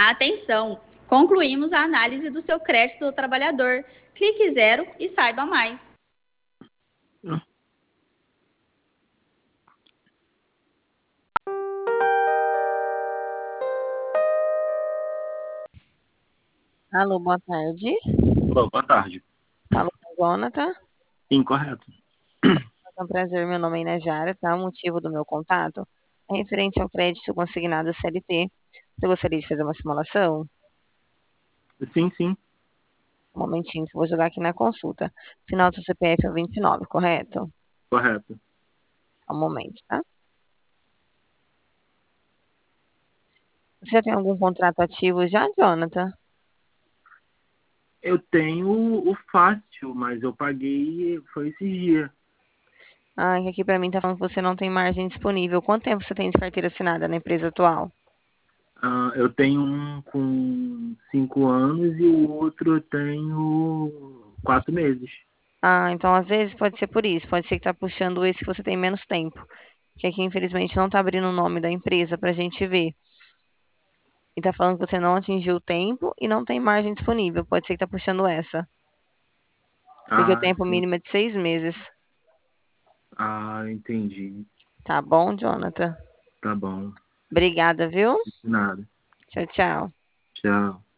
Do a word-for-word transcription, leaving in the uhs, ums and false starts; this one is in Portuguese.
Atenção! Concluímos a análise do seu crédito do trabalhador. Clique zero e saiba mais. Alô, boa tarde. Alô, boa tarde. Fala com o Jonathan. Sim, correto. É um prazer, meu nome é Inajara, tá? O motivo do meu contato é referente ao crédito consignado C L T. Você gostaria de fazer uma simulação? Sim, sim, Um momentinho, que eu vou jogar aqui na consulta. Final do C P F é o vinte e nove, correto? correto. Um momento, tá? Você já tem algum contrato ativo já, Jonathan? Eu tenho o fácil, mas eu paguei foi esses dias. Ah, aqui pra mim tá falando que você não tem margem disponível. Quanto tempo você tem de carteira assinada na empresa atual? Ah, eu tenho um com cinco anos e o outro eu tenho quatro meses. Ah, então às vezes pode ser por isso. Pode ser que tá puxando esse que você tem menos tempo. Que aqui, infelizmente, não tá abrindo o nome da empresa pra gente ver. E tá falando que você não atingiu o tempo e não tem margem disponível. Pode ser que tá puxando essa. Porque o Ah, tempo sim. mínimo é de seis meses. Ah, entendi. Tá bom, Jonathan? Tá bom. Obrigada, viu? Nada. Tchau, tchau. Tchau.